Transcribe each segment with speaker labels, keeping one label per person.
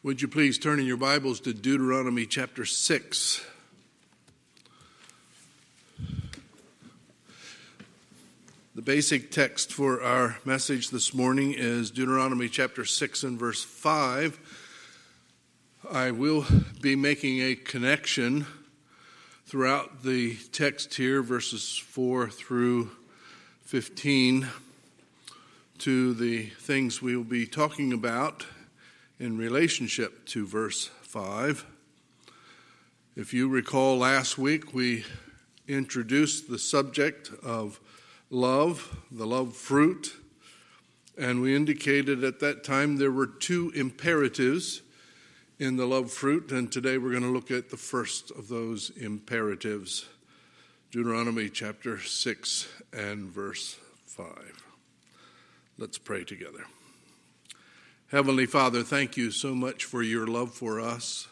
Speaker 1: Would you please turn in your Bibles to Deuteronomy chapter 6. The basic text for our message this morning is Deuteronomy chapter 6 and verse 5. I will be making a connection throughout the text here, verses 4 through 15, to the things we will be talking about in relationship to verse 5. If you recall, last week we introduced the subject of love, the love fruit, and we indicated at that time there were two imperatives in the love fruit, and today we're going to look at the first of those imperatives, Deuteronomy chapter 6 and verse 5. Let's pray together. Heavenly Father, thank you so much for your love for us.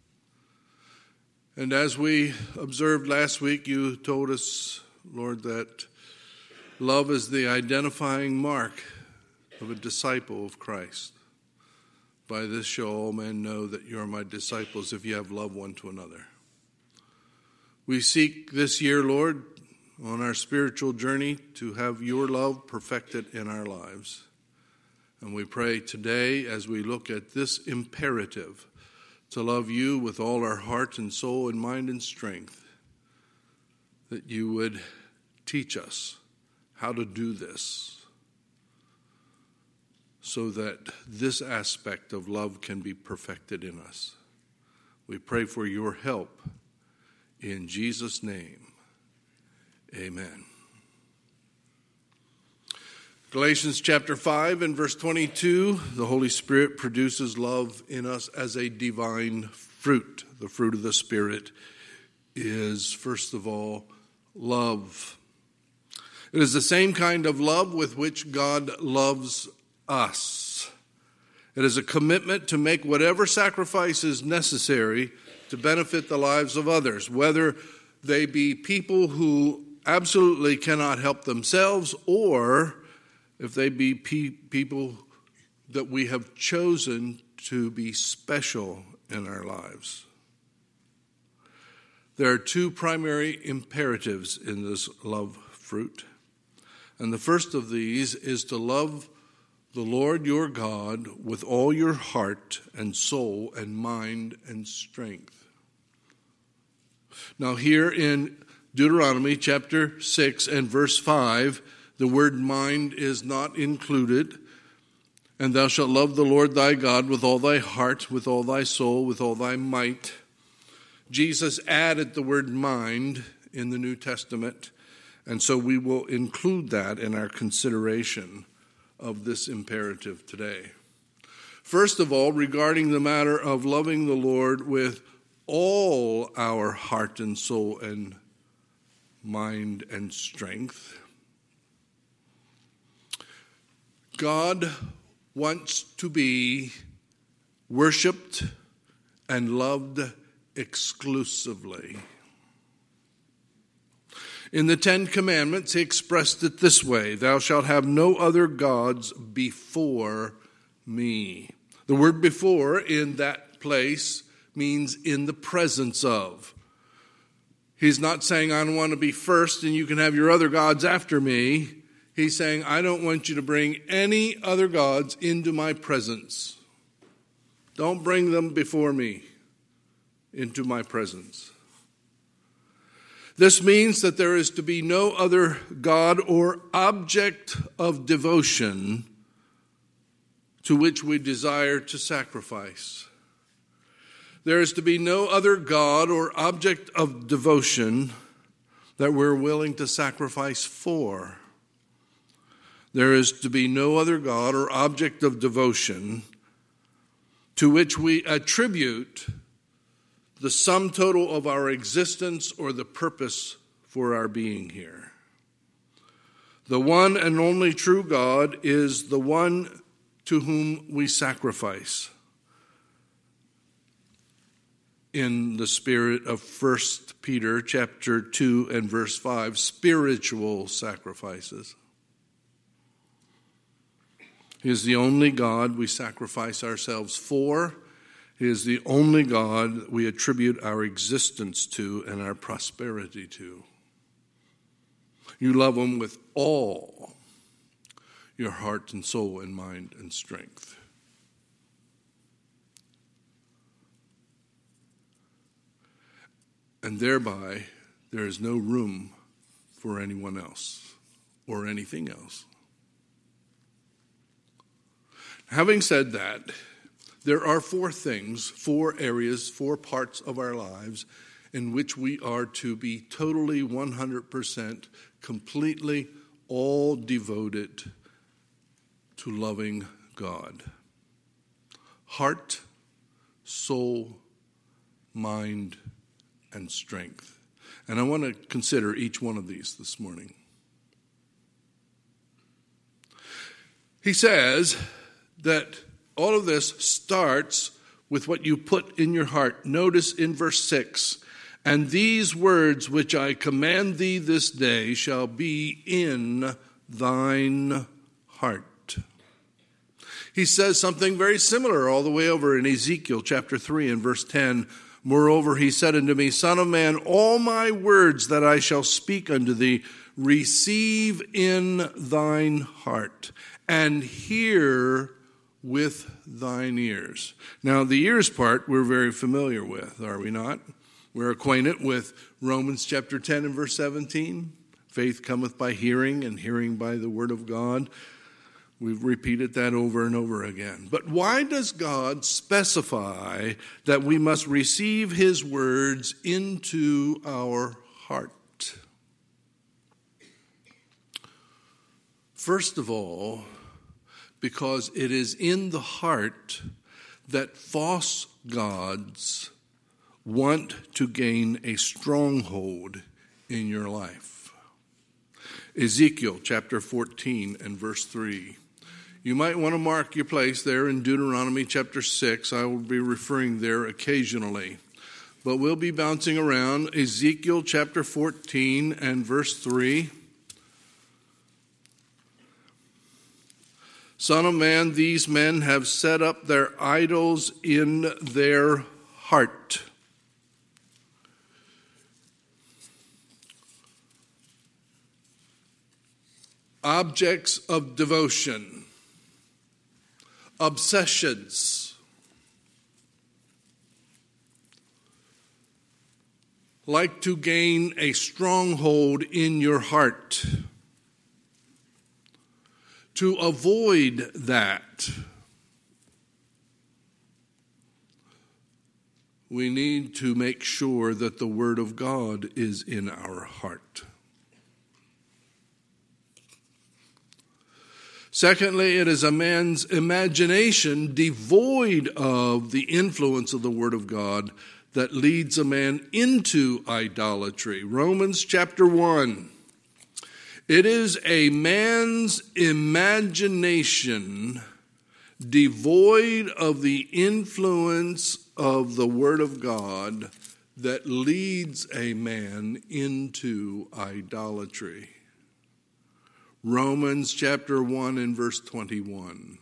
Speaker 1: And as we observed last week, you told us, Lord, that love is the identifying mark of a disciple of Christ. By this shall all men know that you are my disciples if you have love one to another. We seek this year, Lord, on our spiritual journey to have your love perfected in our lives. And we pray today, as we look at this imperative, to love you with all our heart and soul and mind and strength, that you would teach us how to do this so that this aspect of love can be perfected in us. We pray for your help in Jesus' name. Amen. Galatians chapter 5 and verse 22, the Holy Spirit produces love in us as a divine fruit. The fruit of the Spirit is, first of all, love. It is the same kind of love with which God loves us. It is a commitment to make whatever sacrifice is necessary to benefit the lives of others, whether they be people who absolutely cannot help themselves, or if they be people that we have chosen to be special in our lives. There are two primary imperatives in this love fruit. And the first of these is to love the Lord your God with all your heart and soul and mind and strength. Now here in Deuteronomy chapter 6 and verse 5, the word mind is not included. And thou shalt love the Lord thy God with all thy heart, with all thy soul, with all thy might. Jesus added the word mind in the New Testament, and so we will include that in our consideration of this imperative today. First of all, regarding the matter of loving the Lord with all our heart and soul and mind and strength, God wants to be worshiped and loved exclusively. In the Ten Commandments, he expressed it this way: thou shalt have no other gods before me. The word before in that place means in the presence of. He's not saying I don't want to be first and you can have your other gods after me. He's saying, I don't want you to bring any other gods into my presence. Don't bring them before me into my presence. This means that there is to be no other god or object of devotion to which we desire to sacrifice. There is to be no other god or object of devotion that we're willing to sacrifice for. There is to be no other god or object of devotion to which we attribute the sum total of our existence or the purpose for our being here. The one and only true God is the one to whom we sacrifice. In the spirit of 1 Peter chapter 2 and verse 5, spiritual sacrifices. He is the only God we sacrifice ourselves for, He is the only God we attribute our existence to and our prosperity to. You love him with all your heart and soul and mind and strength. And thereby, there is no room for anyone else or anything else. Having said that, there are four areas, 4 parts of our lives in which we are to be totally 100% completely all devoted to loving God. Heart, soul, mind, and strength. And I want to consider each one of these this morning. He says that all of this starts with what you put in your heart. Notice in verse 6, and these words which I command thee this day shall be in thine heart. He says something very similar all the way over in Ezekiel chapter 3 and verse 10. Moreover, he said unto me, Son of man, all my words that I shall speak unto thee, receive in thine heart, and hear with thine ears. Now, the ears part we're very familiar with, are we not? We're acquainted with Romans chapter 10 and verse 17. Faith cometh by hearing, and hearing by the word of God. We've repeated that over and over again. But why does God specify that we must receive his words into our heart? First of all, because it is in the heart that false gods want to gain a stronghold in your life. Ezekiel chapter 14 and verse 3. You might want to mark your place there in Deuteronomy chapter 6. I will be referring there occasionally. But we'll be bouncing around. Ezekiel chapter 14 and verse 3. Son of man, these men have set up their idols in their heart. Objects of devotion, obsessions, like to gain a stronghold in your heart. To avoid that, we need to make sure that the Word of God is in our heart. Secondly, it is a man's imagination devoid of the influence of the Word of God that leads a man into idolatry. Romans chapter 1. It is a man's imagination devoid of the influence of the Word of God that leads a man into idolatry. Romans chapter 1 and verse 21.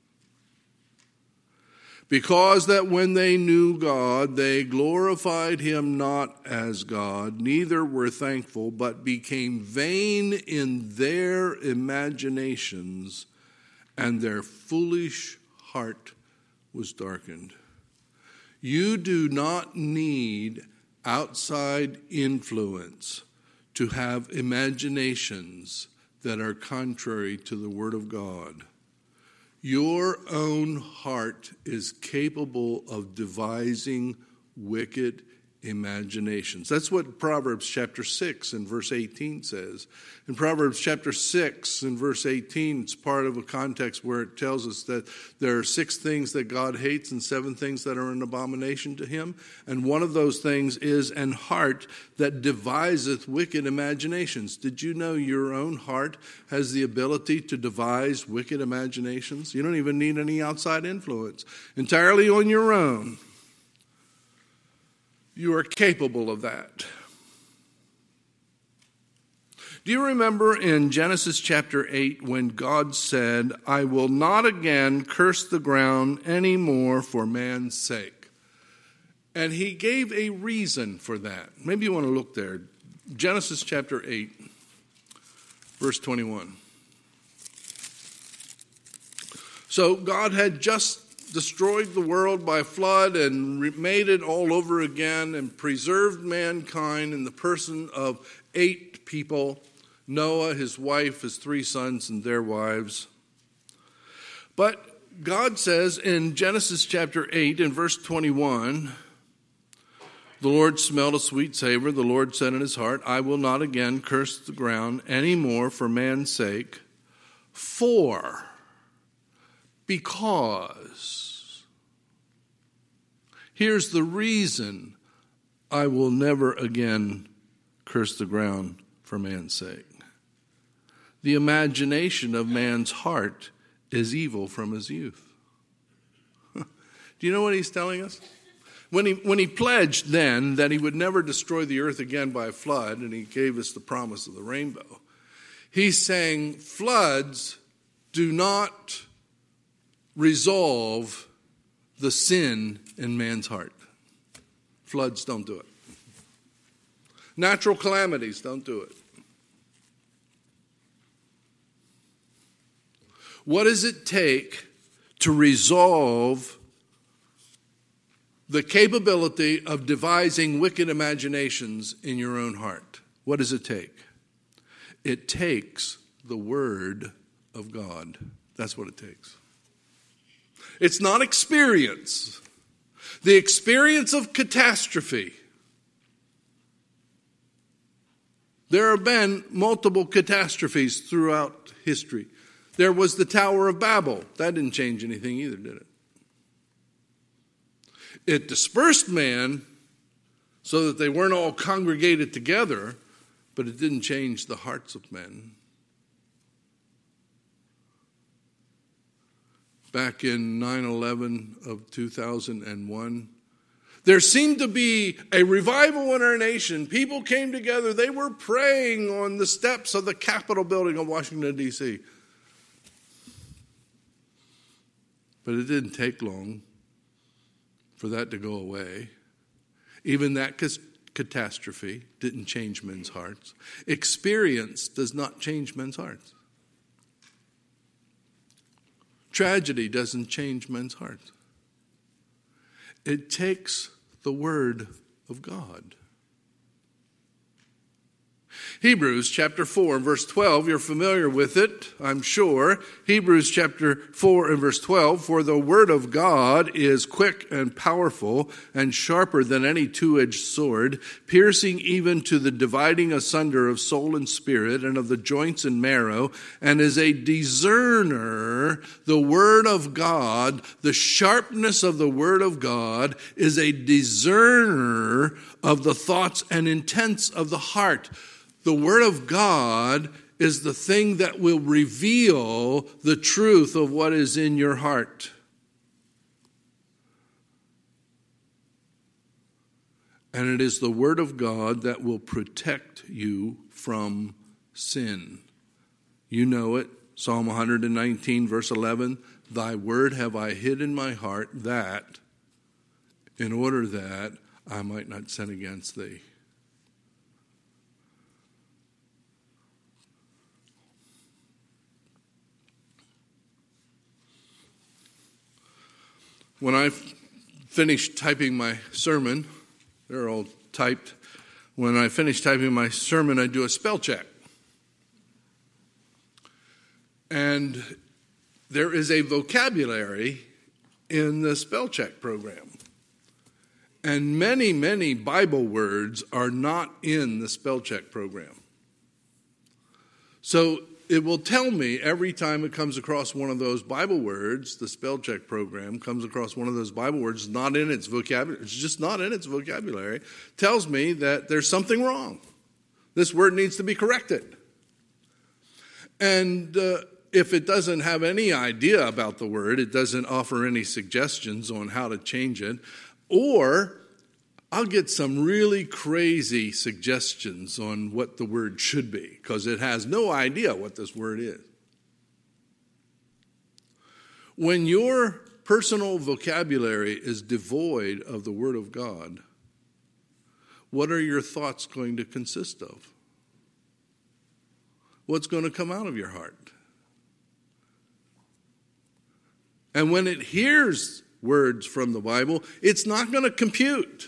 Speaker 1: Because that when they knew God, they glorified him not as God, neither were thankful, but became vain in their imaginations, and their foolish heart was darkened. You do not need outside influence to have imaginations that are contrary to the Word of God. Your own heart is capable of devising wicked imaginations. That's what Proverbs chapter 6 and verse 18 says. In Proverbs chapter 6 and verse 18, it's part of a context where it tells us that there are 6 things that God hates and 7 things that are an abomination to him. And one of those things is an heart that deviseth wicked imaginations. Did you know your own heart has the ability to devise wicked imaginations? You don't even need any outside influence. Entirely on your own. You are capable of that. Do you remember in Genesis chapter 8 when God said, I will not again curse the ground any more for man's sake? And he gave a reason for that. Maybe you want to look there. Genesis chapter 8, verse 21. So God had just destroyed the world by flood and made it all over again and preserved mankind in the person of 8 people: Noah, his wife, his 3 sons, and their wives. But God says in Genesis chapter 8 and verse 21, the Lord smelled a sweet savor. The Lord said in his heart, I will not again curse the ground any more for man's sake, because. Here's the reason I will never again curse the ground for man's sake. The imagination of man's heart is evil from his youth. Do you know what he's telling us? When he pledged then that he would never destroy the earth again by a flood, and he gave us the promise of the rainbow, he's saying floods do not resolve the sin in man's heart. Floods don't do it. Natural calamities don't do it. What does it take to resolve the capability of devising wicked imaginations in your own heart? What does it take? It takes the Word of God. That's what it takes. It's not experience. The experience of catastrophe. There have been multiple catastrophes throughout history. There was the Tower of Babel. That didn't change anything either, did it? It dispersed man so that they weren't all congregated together, but it didn't change the hearts of men. Back in 9/11 of 2001, there seemed to be a revival in our nation. People came together. They were praying on the steps of the Capitol building in Washington, D.C. But it didn't take long for that to go away. Even that catastrophe didn't change men's hearts. Experience does not change men's hearts. Tragedy doesn't change men's hearts. It takes the Word of God. Hebrews chapter 4 and verse 12, you're familiar with it, I'm sure. Hebrews chapter 4 and verse 12, for the word of God is quick and powerful and sharper than any two-edged sword, piercing even to the dividing asunder of soul and spirit and of the joints and marrow, and is a discerner. The word of God, the sharpness of the word of God is a discerner of the thoughts and intents of the heart. The Word of God is the thing that will reveal the truth of what is in your heart. And it is the Word of God that will protect you from sin. You know it, Psalm 119, verse 11, Thy word have I hid in my heart, that, in order that I might not sin against thee. When I finished typing my sermon, they're all typed. When I finish typing my sermon, I do a spell check. And there is a vocabulary in the spell check program. And many, many Bible words are not in the spell check program. So it will tell me every time it comes across one of those Bible words, the spell check program comes across one of those Bible words not in its vocabulary. It's just not in its vocabulary. Tells me that there's something wrong. This word needs to be corrected. And if it doesn't have any idea about the word, it doesn't offer any suggestions on how to change it, or I'll get some really crazy suggestions on what the word should be because it has no idea what this word is. When your personal vocabulary is devoid of the Word of God, what are your thoughts going to consist of? What's going to come out of your heart? And when it hears words from the Bible, it's not going to compute.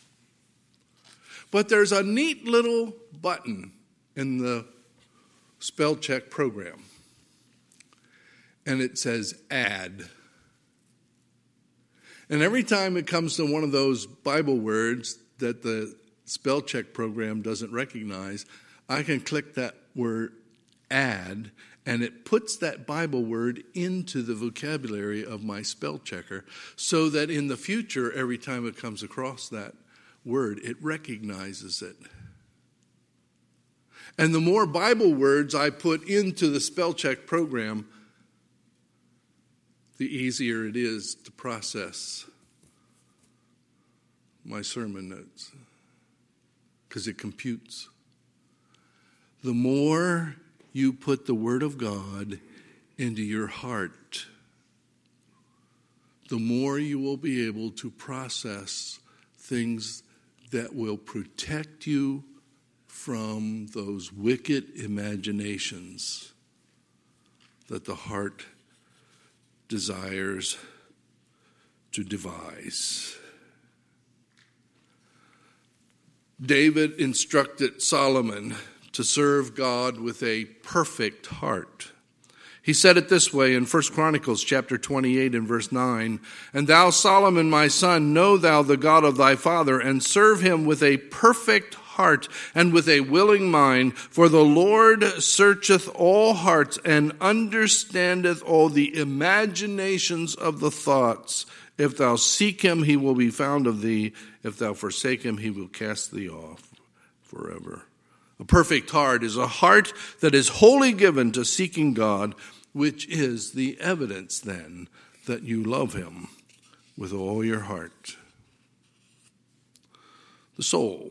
Speaker 1: But there's a neat little button in the spell check program. And it says add. And every time it comes to one of those Bible words that the spell check program doesn't recognize, I can click that word add, and it puts that Bible word into the vocabulary of my spell checker so that in the future, every time it comes across that word, it recognizes it. And the more Bible words I put into the spell check program, the easier it is to process my sermon notes, because it computes. The more you put the Word of God into your heart, the more you will be able to process things that will protect you from those wicked imaginations that the heart desires to devise. David instructed Solomon to serve God with a perfect heart. He said it this way in 1 Chronicles chapter 28 and verse 9, "And thou, Solomon, my son, know thou the God of thy father, and serve him with a perfect heart and with a willing mind. For the Lord searcheth all hearts and understandeth all the imaginations of the thoughts. If thou seek him, he will be found of thee. If thou forsake him, he will cast thee off forever." A perfect heart is a heart that is wholly given to seeking God, which is the evidence then that you love him with all your heart. The soul.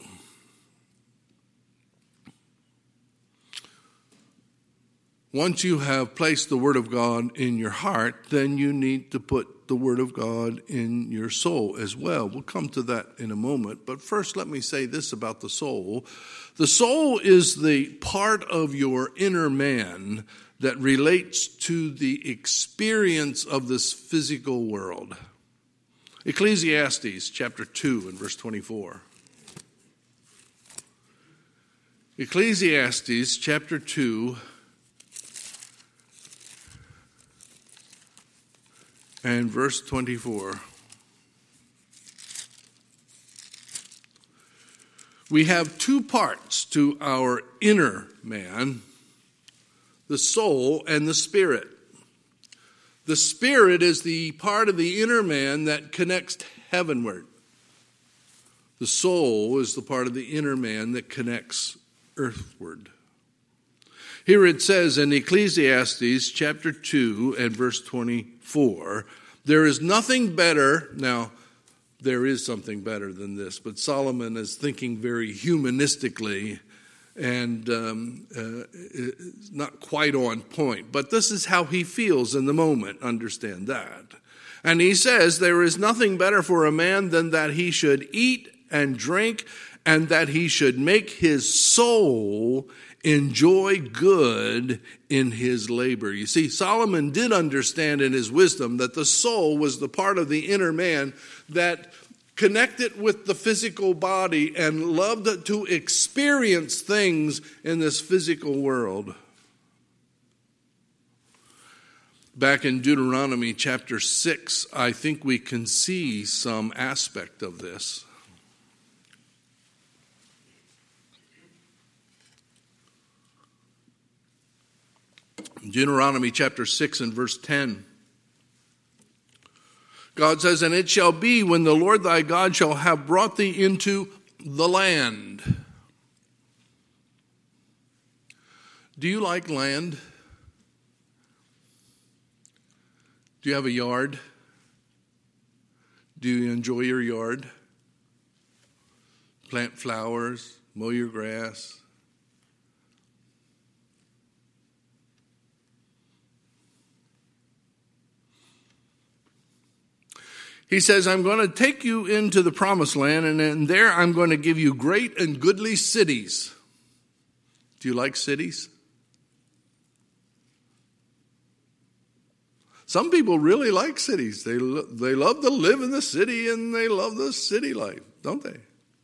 Speaker 1: Once you have placed the Word of God in your heart, then you need to put the Word of God in your soul as well. We'll come to that in a moment. But first, let me say this about the soul. The soul is the part of your inner man that relates to the experience of this physical world. Ecclesiastes chapter 2 and verse 24. Ecclesiastes chapter 2 and verse 24. We have two parts to our inner man, the soul and the spirit. The spirit is the part of the inner man that connects heavenward. The soul is the part of the inner man that connects earthward. Here it says in Ecclesiastes chapter 2 and verse 24, there is nothing better. Now, there is something better than this, but Solomon is thinking very humanistically and not quite on point. But this is how he feels in the moment, understand that. And he says, there is nothing better for a man than that he should eat and drink, and that he should make his soul enjoy good in his labor. You see, Solomon did understand in his wisdom that the soul was the part of the inner man that connected with the physical body and loved to experience things in this physical world. Back in Deuteronomy chapter 6, I think we can see some aspect of this. Deuteronomy chapter 6 and verse 10. God says, "And it shall be when the Lord thy God shall have brought thee into the land." Do you like land? Do you have a yard? Do you enjoy your yard? Plant flowers, mow your grass. He says, I'm going to take you into the promised land, and in there I'm going to give you great and goodly cities. Do you like cities? Some people really like cities. They love to live in the city, and they love the city life, don't they?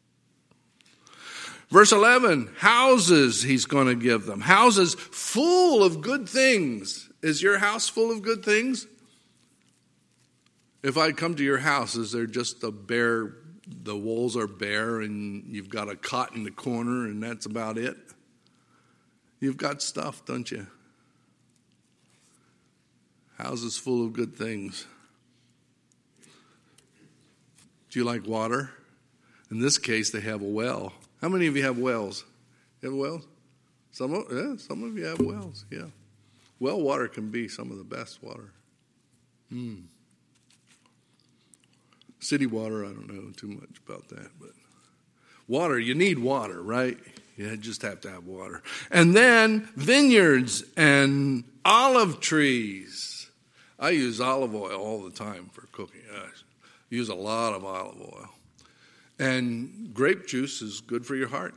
Speaker 1: Verse 11, houses he's going to give them. Houses full of good things. Is your house full of good things? If I come to your house, is there just the walls are bare and you've got a cot in the corner and that's about it? You've got stuff, don't you? Houses full of good things. Do you like water? In this case, they have a well. How many of you have wells? You have wells? Some of you have wells, yeah. Well water can be some of the best water. City water, I don't know too much about that. But water, you need water, right? You just have to have water. And then vineyards and olive trees. I use olive oil all the time for cooking. I use a lot of olive oil. And grape juice is good for your heart.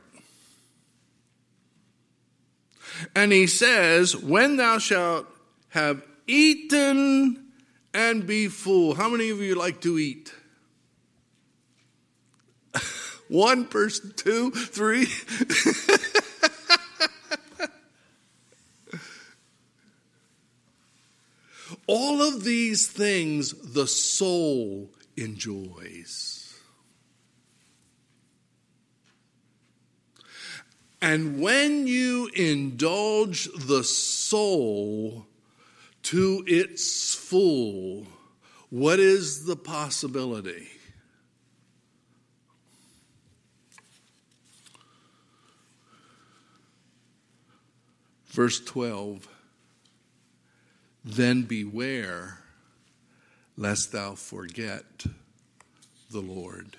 Speaker 1: And he says, when thou shalt have eaten and be full. How many of you like to eat? One person, two, three. All of these things the soul enjoys. And when you indulge the soul to its full, what is the possibility? Verse 12, then beware lest thou forget the Lord.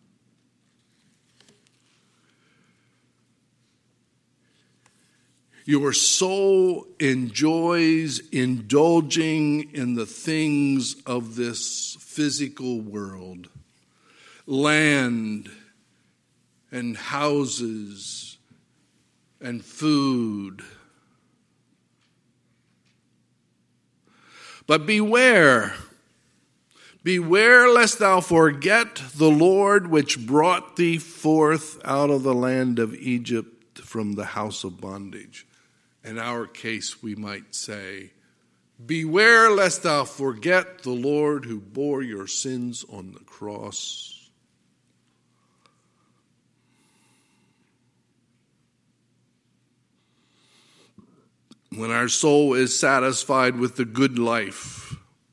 Speaker 1: Your soul enjoys indulging in the things of this physical world, land and houses and food. But beware lest thou forget the Lord which brought thee forth out of the land of Egypt from the house of bondage. In our case, we might say, beware lest thou forget the Lord who bore your sins on the cross. When our soul is satisfied with the good life,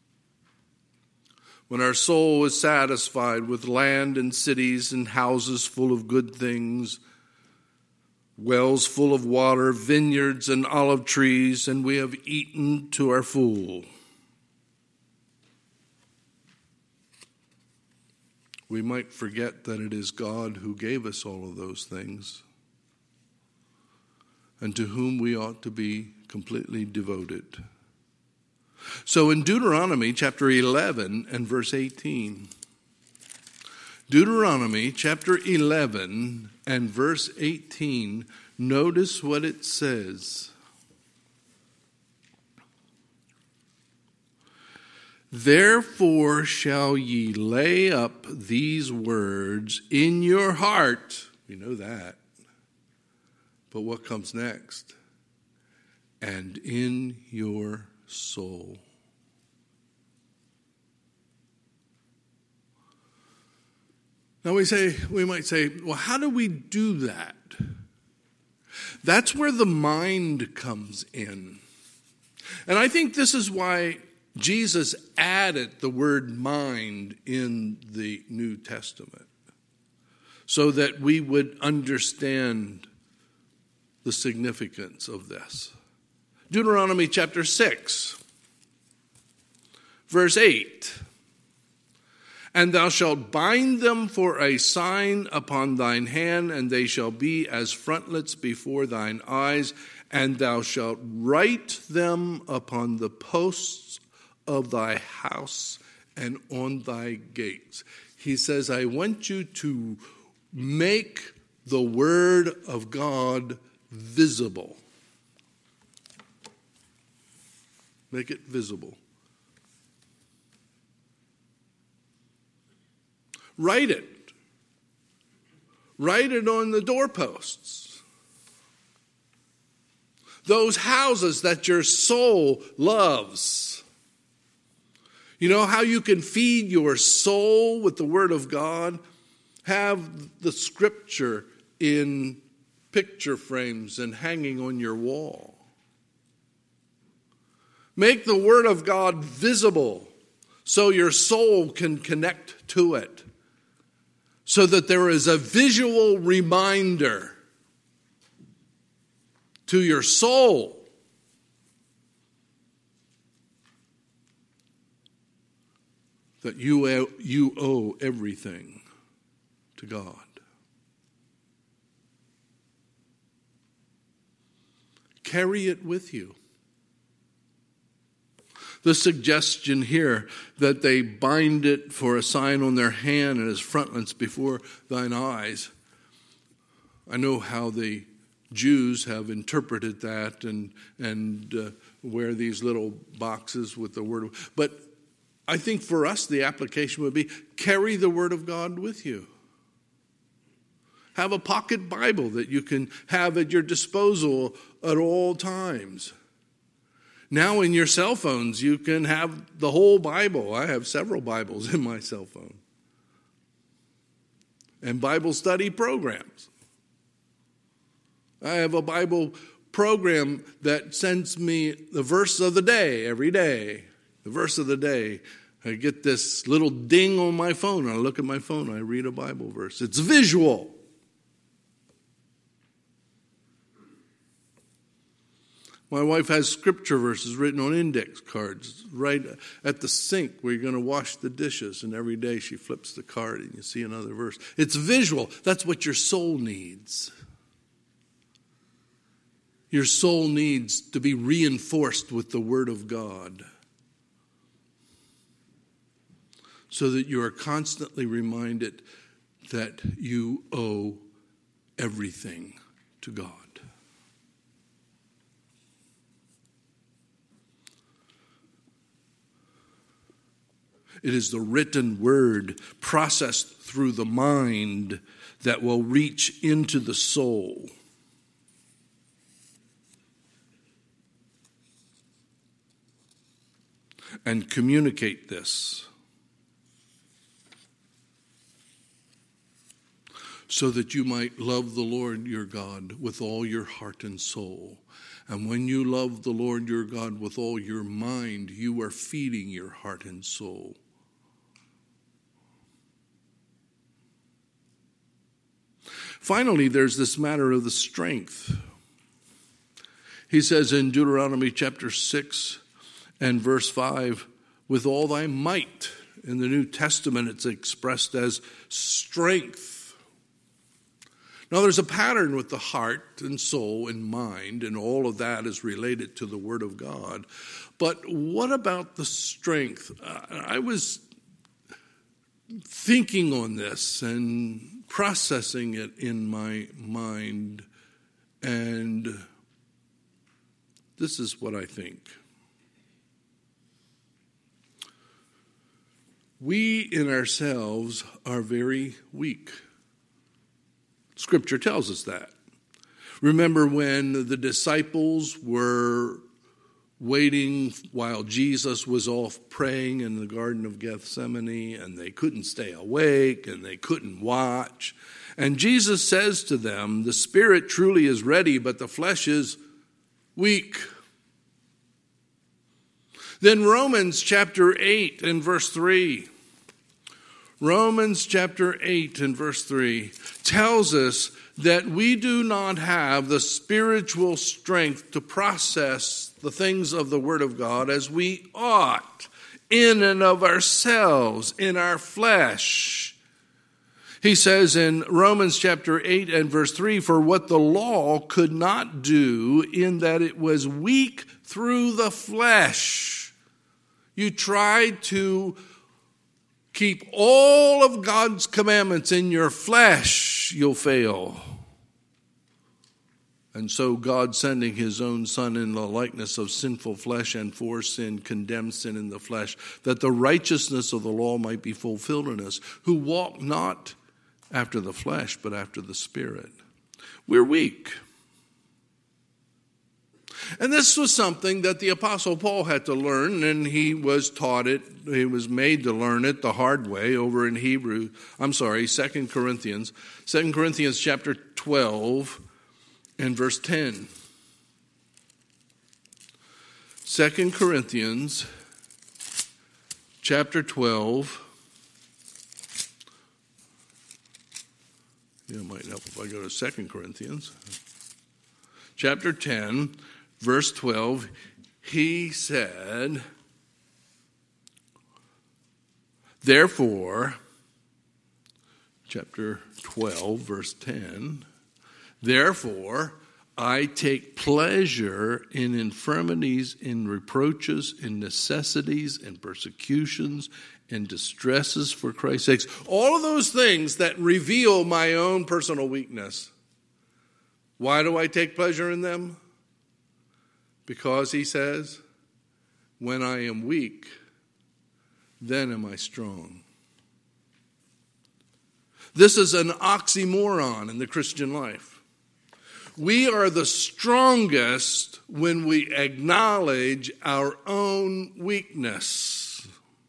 Speaker 1: when our soul is satisfied with land and cities and houses full of good things, wells full of water, vineyards and olive trees, and we have eaten to our full, we might forget that it is God who gave us all of those things and to whom we ought to be completely devoted. So in Deuteronomy chapter 11 and verse 18, Deuteronomy chapter 11 and verse 18, notice what it says. Therefore shall ye lay up these words in your heart. We know that. But what comes next? And in your soul. Now we might say, well, how do we do that? That's where the mind comes in. And I think this is why Jesus added the word mind in the New Testament, so that we would understand the significance of this. Deuteronomy chapter 6, verse 8. And thou shalt bind them for a sign upon thine hand, and they shall be as frontlets before thine eyes, and thou shalt write them upon the posts of thy house and on thy gates. He says, I want you to make the word of God visible. Make it visible. Write it. Write it on the doorposts. Those houses that your soul loves. You know how you can feed your soul with the Word of God? Have the Scripture in picture frames and hanging on your wall. Make the Word of God visible so your soul can connect to it. So that there is a visual reminder to your soul that you owe everything to God. Carry it with you. The suggestion here that they bind it for a sign on their hand and as frontlets before thine eyes. I know how the Jews have interpreted that and wear these little boxes with the word. But I think for us the application would be carry the Word of God with you. Have a pocket Bible that you can have at your disposal at all times. Now in your cell phones, you can have the whole Bible. I have several Bibles in my cell phone. And Bible study programs. I have a Bible program that sends me the verse of the day every day. The verse of the day. I get this little ding on my phone. I look at my phone. I read a Bible verse. It's visual. My wife has scripture verses written on index cards right at the sink where you're going to wash the dishes. And every day she flips the card and you see another verse. It's visual. That's what your soul needs. Your soul needs to be reinforced with the Word of God so that you are constantly reminded that you owe everything to God. It is the written word processed through the mind that will reach into the soul. And communicate this so that you might love the Lord your God with all your heart and soul. And when you love the Lord your God with all your mind, you are feeding your heart and soul. Finally, there's this matter of the strength. He says in Deuteronomy chapter 6 and verse 5, with all thy might. In the New Testament, it's expressed as strength. Now, there's a pattern with the heart and soul and mind, and all of that is related to the Word of God. But what about the strength? I was thinking on this and processing it in my mind, and this is what I think. We in ourselves are very weak. Scripture tells us that. Remember when the disciples were waiting while Jesus was off praying in the Garden of Gethsemane, and they couldn't stay awake and they couldn't watch. And Jesus says to them, the spirit truly is ready, but the flesh is weak. Then Romans chapter 8 and verse 3. Romans chapter 8 and verse 3 tells us that we do not have the spiritual strength to process the things of the Word of God as we ought in and of ourselves, in our flesh. He says in Romans chapter 8 and verse 3, for what the law could not do in that it was weak through the flesh. You tried to keep all of God's commandments in your flesh, you'll fail. And so God, sending his own Son in the likeness of sinful flesh and for sin, condemned sin in the flesh, that the righteousness of the law might be fulfilled in us, who walk not after the flesh, but after the Spirit. We're weak. And this was something that the Apostle Paul had to learn, and he was taught it. He was made to learn it the hard way over in 2 Corinthians. 2 Corinthians chapter 12 and verse 10. 2 Corinthians chapter 12. It might help if I go to 2 Corinthians. Chapter 10, verse 12. He said, therefore, chapter 12, verse 10, therefore, I take pleasure in infirmities, in reproaches, in necessities, in persecutions, in distresses for Christ's sake. All of those things that reveal my own personal weakness. Why do I take pleasure in them? Because, he says, when I am weak, then am I strong. This is an oxymoron in the Christian life. We are the strongest when we acknowledge our own weakness.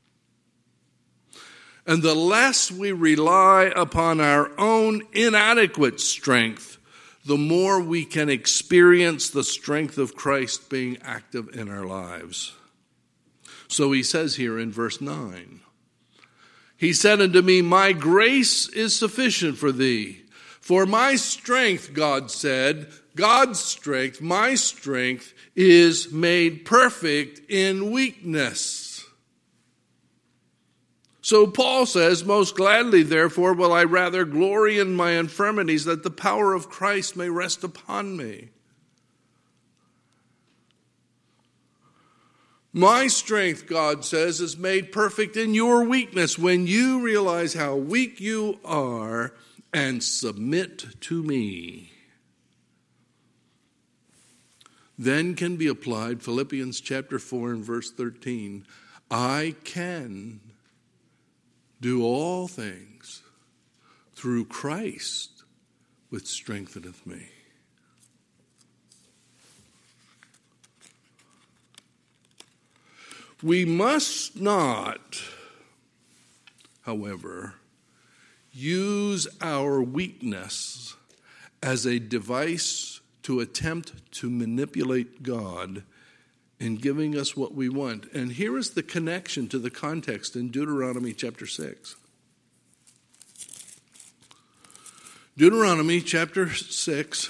Speaker 1: And the less we rely upon our own inadequate strength, the more we can experience the strength of Christ being active in our lives. So he says here in verse 9, he said unto me, my grace is sufficient for thee. For my strength, God said, God's strength, my strength is made perfect in weakness. So Paul says, most gladly, therefore, will I rather glory in my infirmities, that the power of Christ may rest upon me. My strength, God says, is made perfect in your weakness. When you realize how weak you are and submit to me, then can be applied Philippians chapter 4 and verse 13. I can do all things through Christ which strengtheneth me. We must not, however, use our weakness as a device to attempt to manipulate God in giving us what we want. And here is the connection to the context in Deuteronomy chapter 6. Deuteronomy chapter 6,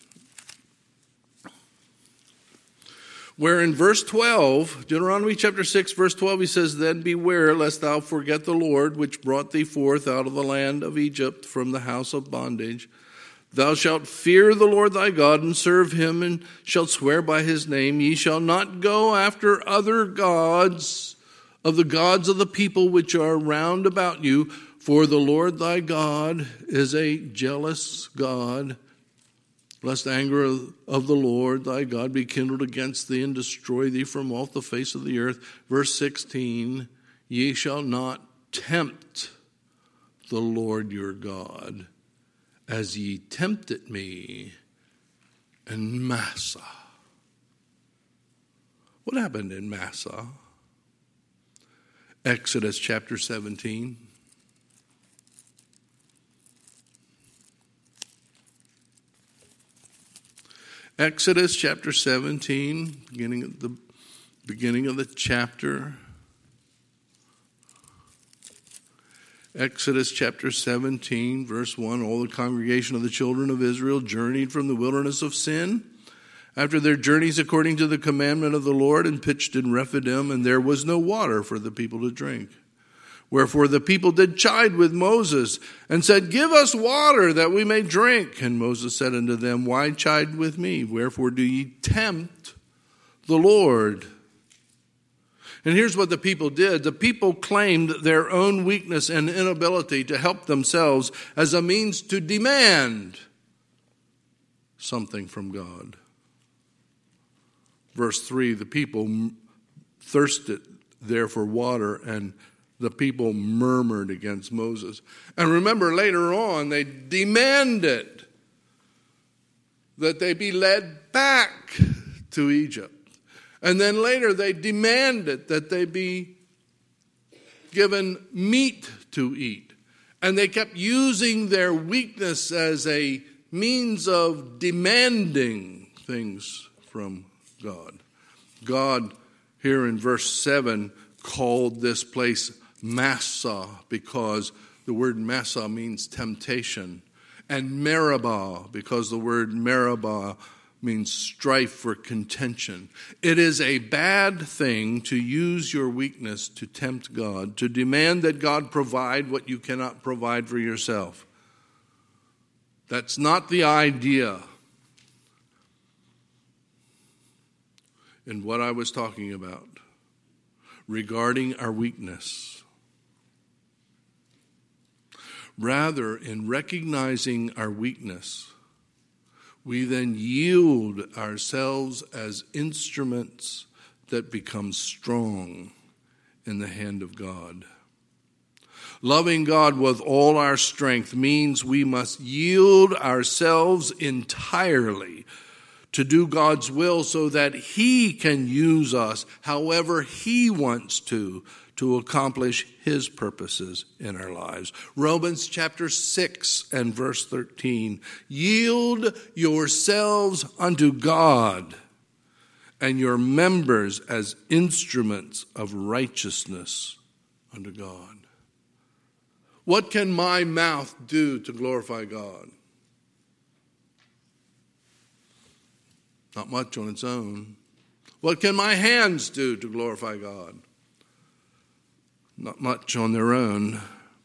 Speaker 1: where in verse 12, Deuteronomy chapter 6, verse 12, he says, then beware lest thou forget the Lord, which brought thee forth out of the land of Egypt from the house of bondage. Thou shalt fear the Lord thy God, and serve him, and shalt swear by his name. Ye shall not go after other gods of the people which are round about you, for the Lord thy God is a jealous God, lest the anger of the Lord thy God be kindled against thee and destroy thee from off the face of the earth. Verse 16, ye shall not tempt the Lord your God, as ye tempted me in Massah. What happened in Massah? Exodus chapter 17. Exodus chapter 17, beginning of the chapter. Exodus chapter 17, verse 1, all the congregation of the children of Israel journeyed from the wilderness of Sin after their journeys according to the commandment of the Lord, and pitched in Rephidim, and there was no water for the people to drink. Wherefore the people did chide with Moses, and said, give us water that we may drink. And Moses said unto them, why chide with me? Wherefore do ye tempt the Lord? And here's what the people did. The people claimed their own weakness and inability to help themselves as a means to demand something from God. Verse 3, the people thirsted there for water, and the people murmured against Moses. And remember, later on, they demanded that they be led back to Egypt. And then later they demanded that they be given meat to eat. And they kept using their weakness as a means of demanding things from God. God, here in verse 7, called this place Massah because the word Massah means temptation. And Meribah because the word Meribah means strife or contention. It is a bad thing to use your weakness to tempt God, to demand that God provide what you cannot provide for yourself. That's not the idea in what I was talking about regarding our weakness. Rather, in recognizing our weakness, we then yield ourselves as instruments that become strong in the hand of God. Loving God with all our strength means we must yield ourselves entirely to do God's will so that He can use us however He wants to accomplish His purposes in our lives. Romans chapter 6 and verse 13. Yield yourselves unto God and your members as instruments of righteousness unto God. What can my mouth do to glorify God? Not much on its own. What can my hands do to glorify God? Not much on their own.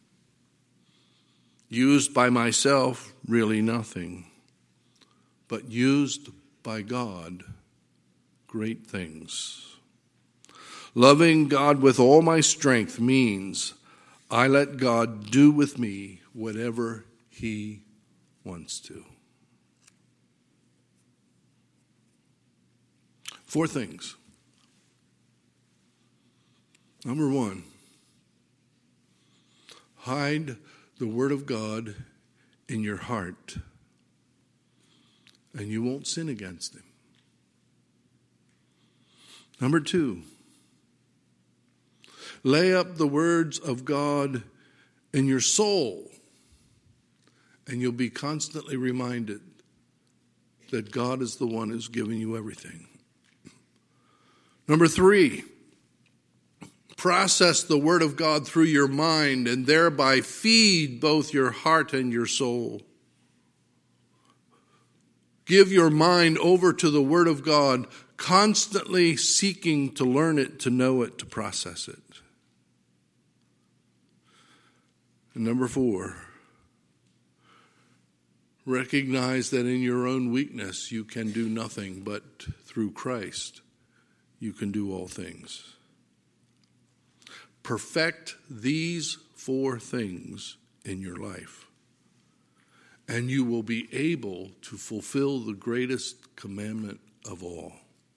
Speaker 1: Used by myself, really nothing. But used by God, great things. Loving God with all my strength means I let God do with me whatever He wants to. 4 things. Number 1, hide the Word of God in your heart, and you won't sin against Him. Number 2, lay up the words of God in your soul, and you'll be constantly reminded that God is the one who's giving you everything. Number 3, process the Word of God through your mind and thereby feed both your heart and your soul. Give your mind over to the Word of God, constantly seeking to learn it, to know it, to process it. And number 4, recognize that in your own weakness you can do nothing, but through Christ you can do all things. Perfect these 4 things in your life, and you will be able to fulfill the greatest commandment of all.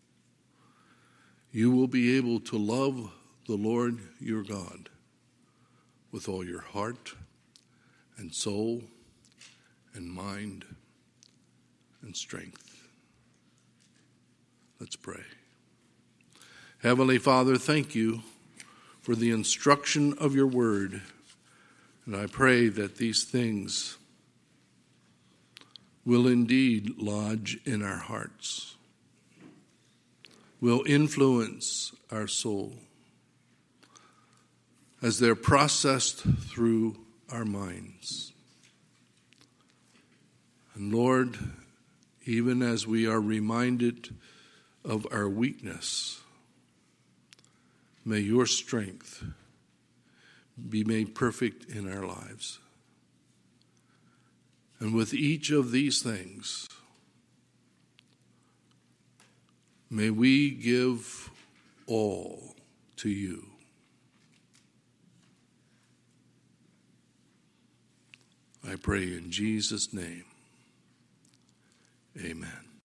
Speaker 1: You will be able to love the Lord your God with all your heart and soul and mind and strength. Let's pray. Heavenly Father, thank you for the instruction of your word. And I pray that these things will indeed lodge in our hearts, will influence our soul as they're processed through our minds. And Lord, even as we are reminded of our weakness, may your strength be made perfect in our lives. And with each of these things, may we give all to you. I pray in Jesus' name.